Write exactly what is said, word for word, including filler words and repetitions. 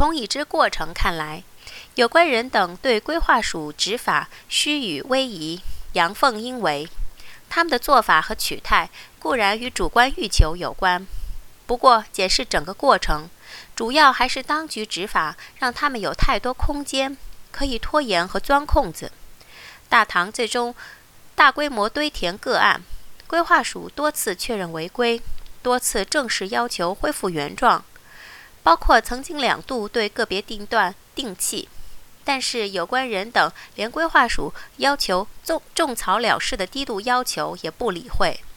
从已知过程看来，有关人等对规划署执法虚与委蛇、阳奉阴违，他们的做法和取态固然与主观欲求有关，不过检视整个过程，主要还是当局执法让他们有太多空间可以拖延和钻空子。大塘最终大规模堆填个案，规划署多次确认违规，多次正式要求恢复原状，包括曾经两度对个别地段定弃，但是有关人等连规划署要求种种草了事的低度要求也不理会。